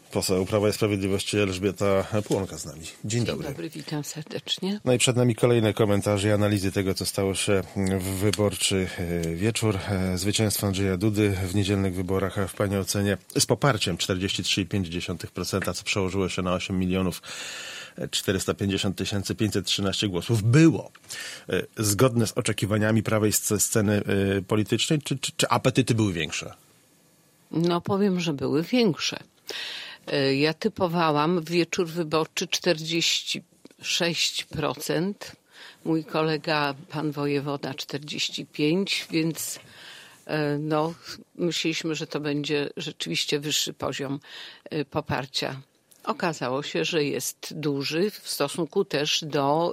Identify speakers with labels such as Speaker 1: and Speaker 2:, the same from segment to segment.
Speaker 1: Poseł Prawa i Sprawiedliwości Elżbieta Płonka z nami. Dzień dobry.
Speaker 2: Dzień dobry, witam serdecznie.
Speaker 1: No i przed nami kolejne komentarze i analizy tego, co stało się w wyborczy wieczór. Zwycięstwo Andrzeja Dudy w niedzielnych wyborach, a w Pani ocenie z poparciem 43,5%, co przełożyło się na 8 450 513 głosów. Było zgodne z oczekiwaniami prawej sceny politycznej, czy apetyty były większe?
Speaker 2: No powiem, że były większe. Ja typowałam w wieczór wyborczy 46%, mój kolega, pan wojewoda 45%, więc no, myśleliśmy, że to będzie rzeczywiście wyższy poziom poparcia. Okazało się, że jest duży w stosunku też do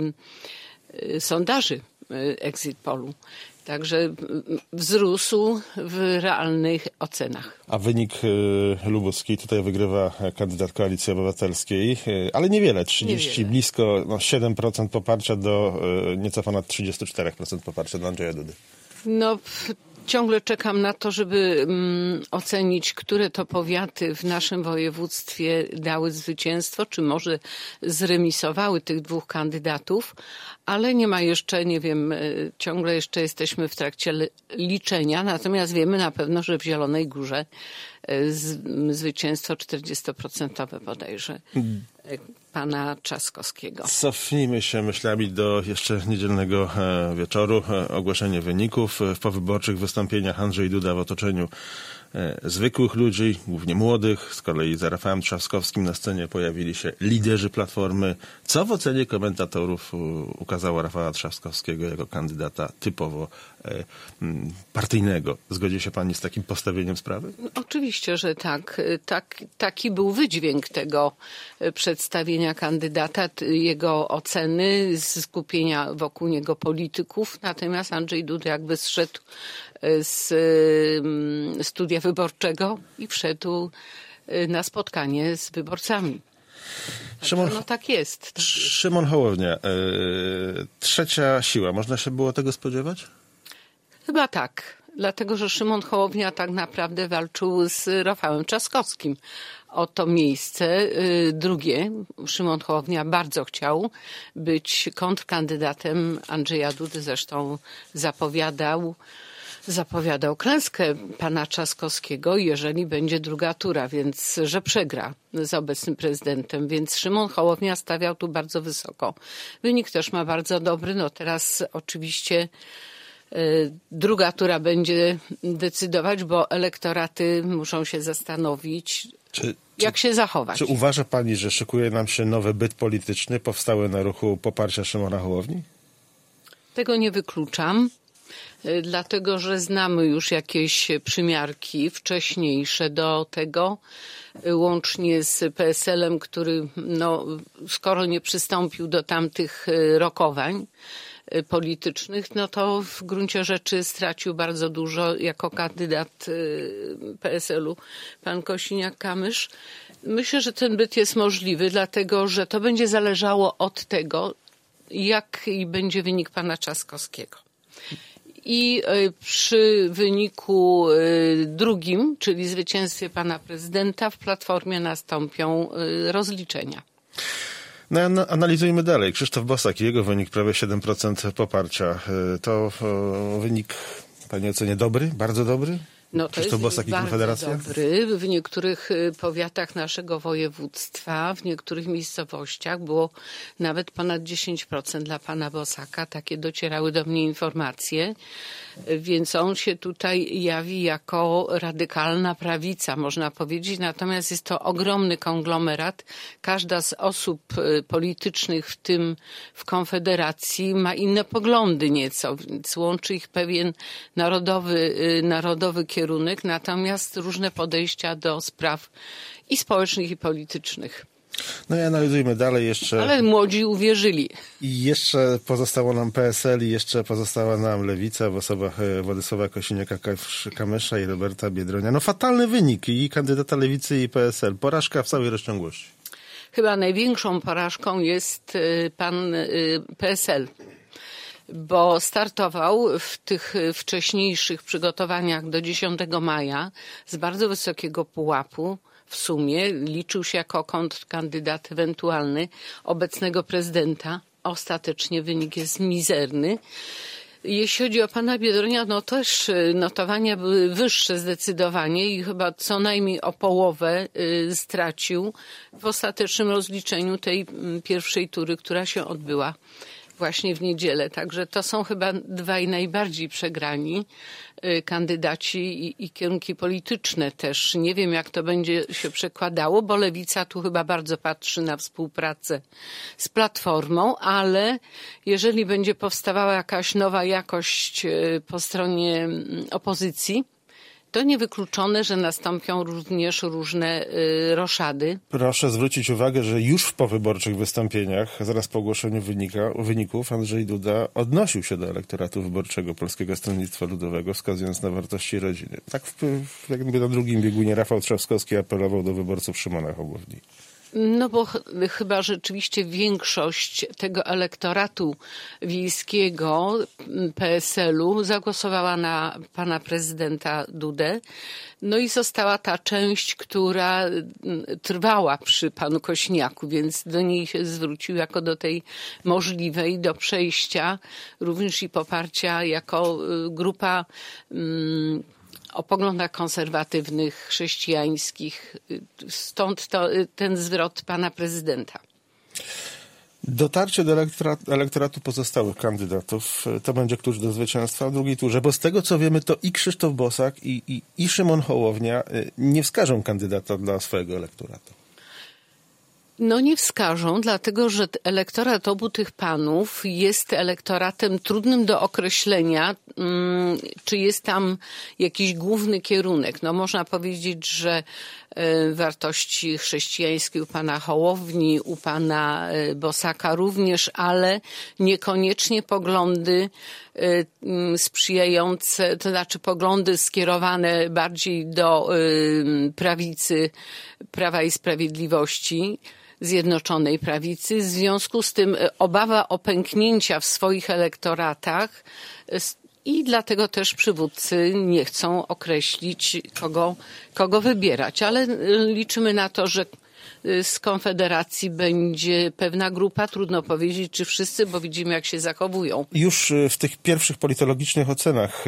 Speaker 2: sondaży exit polu. Także wzrósł w realnych ocenach.
Speaker 1: A wynik lubuski, tutaj wygrywa kandydat Koalicji Obywatelskiej, ale niewiele, 30, blisko 7% poparcia do nieco ponad 34% poparcia do Andrzeja Dudy.
Speaker 2: No, ciągle czekam na to, żeby ocenić, które to powiaty w naszym województwie dały zwycięstwo, czy może zremisowały tych dwóch kandydatów, ale nie ma jeszcze, nie wiem, ciągle jeszcze jesteśmy w trakcie liczenia, natomiast wiemy na pewno, że w Zielonej Górze zwycięstwo 40% bodajże pana Trzaskowskiego.
Speaker 1: Cofnijmy się myślami do jeszcze niedzielnego wieczoru. Ogłoszenie wyników. W powyborczych wystąpieniach Andrzej Duda w otoczeniu zwykłych ludzi, głównie młodych. Z kolei za Rafałem Trzaskowskim na scenie pojawili się liderzy Platformy, co w ocenie komentatorów ukazało Rafała Trzaskowskiego jako kandydata typowo partyjnego. Zgodzi się pani z takim postawieniem sprawy?
Speaker 2: No, oczywiście, że tak. Taki był wydźwięk tego przedstawienia kandydata, jego oceny, skupienia wokół niego polityków. Natomiast Andrzej Duda jakby zszedł z studia wyborczego i wszedł na spotkanie z wyborcami. No tak jest.
Speaker 1: Szymon Hołownia. Trzecia siła. Można się było tego spodziewać?
Speaker 2: Chyba tak. Dlatego, że Szymon Hołownia tak naprawdę walczył z Rafałem Trzaskowskim o to miejsce drugie. Szymon Hołownia bardzo chciał być kontrkandydatem Andrzeja Dudy. Zresztą zapowiadał klęskę pana Trzaskowskiego, jeżeli będzie druga tura, więc że przegra z obecnym prezydentem. Więc Szymon Hołownia stawiał tu bardzo wysoko. Wynik też ma bardzo dobry. No teraz oczywiście druga tura będzie decydować, bo elektoraty muszą się zastanowić, jak się zachować.
Speaker 1: Czy uważa pani, że szykuje nam się nowy byt polityczny powstały na ruchu poparcia Szymona Hołowni?
Speaker 2: Tego nie wykluczam, dlatego że znamy już jakieś przymiarki wcześniejsze do tego, łącznie z PSL-em, który skoro nie przystąpił do tamtych rokowań politycznych, no to w gruncie rzeczy stracił bardzo dużo jako kandydat PSL-u pan Kosiniak-Kamysz. Myślę, że ten byt jest możliwy, dlatego że to będzie zależało od tego, jaki będzie wynik pana Trzaskowskiego. I przy wyniku drugim, czyli zwycięstwie pana prezydenta, w Platformie nastąpią rozliczenia.
Speaker 1: No, analizujmy dalej. Krzysztof Bosak i jego wynik prawie 7% poparcia. To wynik, w pani ocenie, dobry? Bardzo dobry?
Speaker 2: No to
Speaker 1: Krzysztof Bosak i Konfederacja?
Speaker 2: Bardzo dobry. W niektórych powiatach naszego województwa, w niektórych miejscowościach było nawet ponad 10% dla pana Bosaka. Takie docierały do mnie informacje. Więc on się tutaj jawi jako radykalna prawica, można powiedzieć. Natomiast jest to ogromny konglomerat. Każda z osób politycznych, w tym w Konfederacji, ma inne poglądy nieco, więc łączy ich pewien narodowy kierunek, natomiast różne podejścia do spraw i społecznych, i politycznych.
Speaker 1: No i analizujmy dalej jeszcze.
Speaker 2: Ale młodzi uwierzyli.
Speaker 1: I jeszcze pozostało nam PSL i jeszcze pozostała nam Lewica w osobach Władysława Kosiniaka-Kamysza i Roberta Biedronia. No fatalny wynik i kandydata Lewicy i PSL. Porażka w całej rozciągłości.
Speaker 2: Chyba największą porażką jest pan PSL. Bo startował w tych wcześniejszych przygotowaniach do 10 maja z bardzo wysokiego pułapu. w sumie liczył się jako kontrkandydat ewentualny obecnego prezydenta. Ostatecznie wynik jest mizerny. Jeśli chodzi o pana Biedronia, no też notowania były wyższe zdecydowanie i chyba co najmniej o połowę stracił w ostatecznym rozliczeniu tej pierwszej tury, która się odbyła właśnie w niedzielę. Także to są chyba dwaj najbardziej przegrani kandydaci i kierunki polityczne też. Nie wiem, jak to będzie się przekładało, bo Lewica tu chyba bardzo patrzy na współpracę z Platformą, ale jeżeli będzie powstawała jakaś nowa jakość po stronie opozycji, to niewykluczone, że nastąpią również różne roszady.
Speaker 1: Proszę zwrócić uwagę, że już w powyborczych wystąpieniach, zaraz po ogłoszeniu wyników, Andrzej Duda odnosił się do elektoratu wyborczego Polskiego Stronnictwa Ludowego, wskazując na wartości rodziny. Tak jakby na drugim biegunie Rafał Trzaskowski apelował do wyborców Szymona Hołowni.
Speaker 2: No bo chyba rzeczywiście większość tego elektoratu wiejskiego PSL-u zagłosowała na pana prezydenta Dudę. No i została ta część, która trwała przy panu Kośniaku, więc do niej się zwrócił jako do tej możliwej do przejścia, również i poparcia jako grupa o poglądach konserwatywnych, chrześcijańskich. Stąd ten zwrot pana prezydenta.
Speaker 1: Dotarcie do elektoratu pozostałych kandydatów to będzie klucz do zwycięstwa w drugiej turze, bo z tego co wiemy, to i Krzysztof Bosak, i Szymon Hołownia nie wskażą kandydata dla swojego elektoratu.
Speaker 2: No nie wskażą, dlatego że elektorat obu tych panów jest elektoratem trudnym do określenia, czy jest tam jakiś główny kierunek. No można powiedzieć, że wartości chrześcijańskie u pana Hołowni, u pana Bosaka również, ale niekoniecznie poglądy sprzyjające, to znaczy poglądy skierowane bardziej do prawicy, Prawa i Sprawiedliwości, Zjednoczonej Prawicy. W związku z tym obawa o pęknięcia w swoich elektoratach i dlatego też przywódcy nie chcą określić, kogo wybierać. Ale liczymy na to, że z Konfederacji będzie pewna grupa, trudno powiedzieć, czy wszyscy, bo widzimy, jak się zachowują.
Speaker 1: Już w tych pierwszych politologicznych ocenach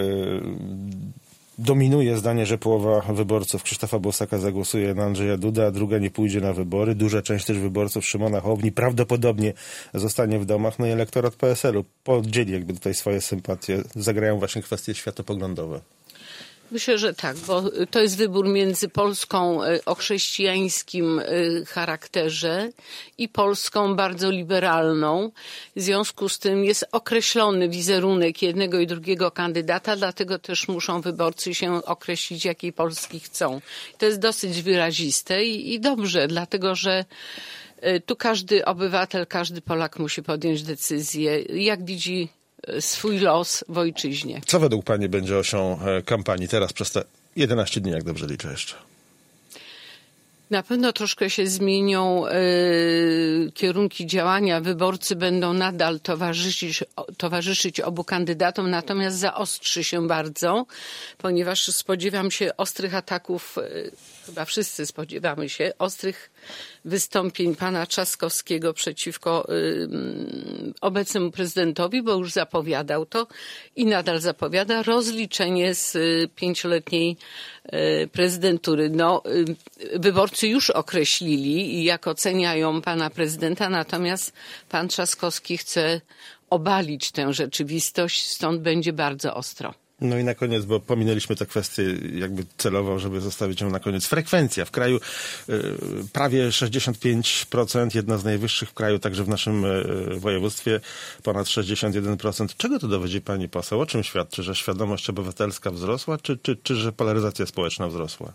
Speaker 1: dominuje zdanie, że połowa wyborców Krzysztofa Bosaka zagłosuje na Andrzeja Dudę, a druga nie pójdzie na wybory. Duża część też wyborców Szymona Hołowni prawdopodobnie zostanie w domach. No i elektorat PSL-u podzieli jakby tutaj swoje sympatie. Zagrają właśnie kwestie światopoglądowe.
Speaker 2: Myślę, że tak, bo to jest wybór między Polską o chrześcijańskim charakterze i Polską bardzo liberalną. W związku z tym jest określony wizerunek jednego i drugiego kandydata, dlatego też muszą wyborcy się określić, jakiej Polski chcą. To jest dosyć wyraziste i dobrze, dlatego że tu każdy obywatel, każdy Polak musi podjąć decyzję, jak widzi swój los w ojczyźnie.
Speaker 1: Co według pani będzie osią kampanii teraz przez te 11 dni, jak dobrze liczę jeszcze?
Speaker 2: Na pewno troszkę się zmienią kierunki działania. Wyborcy będą nadal towarzyszyć obu kandydatom, natomiast zaostrzy się bardzo, ponieważ spodziewam się ostrych ataków, chyba wszyscy spodziewamy się, ostrych wystąpień pana Trzaskowskiego przeciwko obecnemu prezydentowi, bo już zapowiadał to i nadal zapowiada rozliczenie z 5-letniej prezydentury. No, wyborcy już określili, jak oceniają pana prezydenta, natomiast pan Trzaskowski chce obalić tę rzeczywistość, stąd będzie bardzo ostro.
Speaker 1: No i na koniec, bo pominęliśmy tę kwestię jakby celowo, żeby zostawić ją na koniec. Frekwencja w kraju prawie 65%, jedna z najwyższych w kraju, także w naszym województwie ponad 61%. Czego to dowodzi pani poseł? O czym świadczy? Że świadomość obywatelska wzrosła, czy że polaryzacja społeczna wzrosła?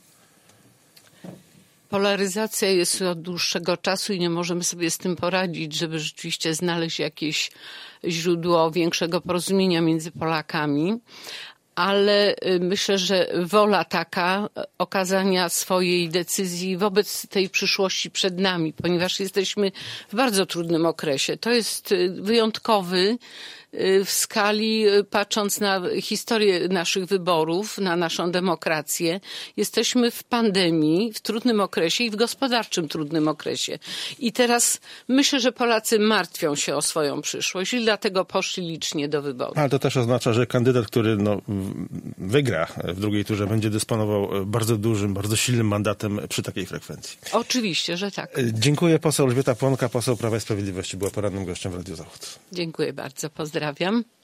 Speaker 2: Polaryzacja jest od dłuższego czasu i nie możemy sobie z tym poradzić, żeby rzeczywiście znaleźć jakieś źródło większego porozumienia między Polakami. Ale myślę, że wola taka okazania swojej decyzji wobec tej przyszłości przed nami, ponieważ jesteśmy w bardzo trudnym okresie. To jest wyjątkowy w skali, patrząc na historię naszych wyborów, na naszą demokrację, jesteśmy w pandemii, w trudnym okresie i w gospodarczym trudnym okresie. I teraz myślę, że Polacy martwią się o swoją przyszłość i dlatego poszli licznie do wyborów.
Speaker 1: Ale to też oznacza, że kandydat, który wygra w drugiej turze, będzie dysponował bardzo dużym, bardzo silnym mandatem przy takiej frekwencji.
Speaker 2: Oczywiście, że tak.
Speaker 1: Dziękuję. Poseł Elżbieta Płonka, poseł Prawa i Sprawiedliwości, była porannym gościem w Radiu Zachód.
Speaker 2: Dziękuję bardzo. Pozdrawiam.